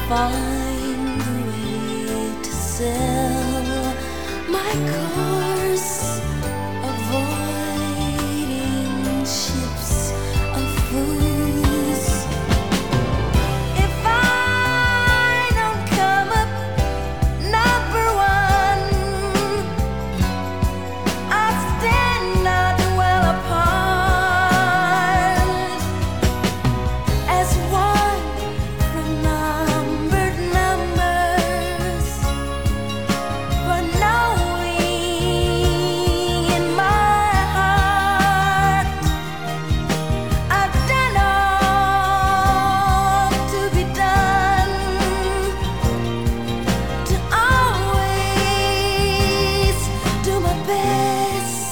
find a way to sell my course, avoiding ships of fools. If I don't come up number one, I stand not well apart as one from numbered numbers. For knowing in my heart I've done all to be done, to always do my best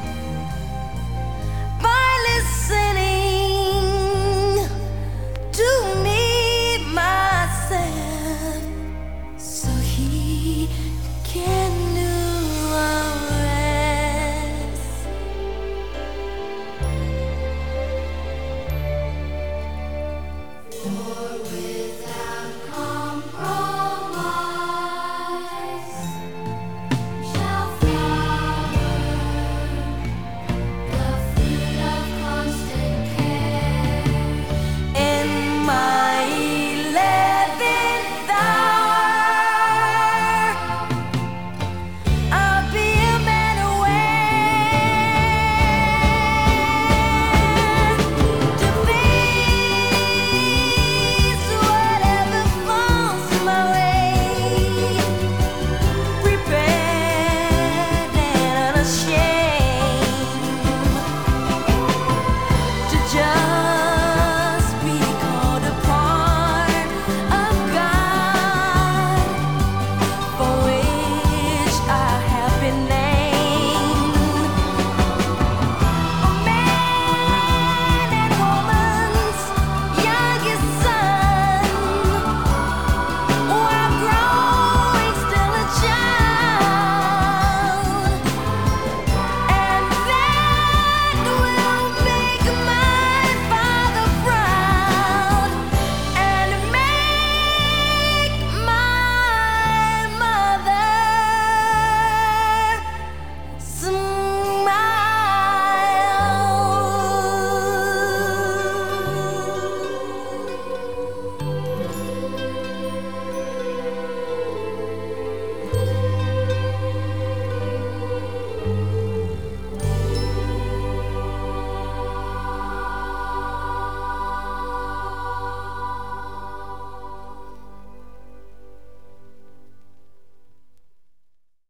by listening to me myself, so he can do all rest. For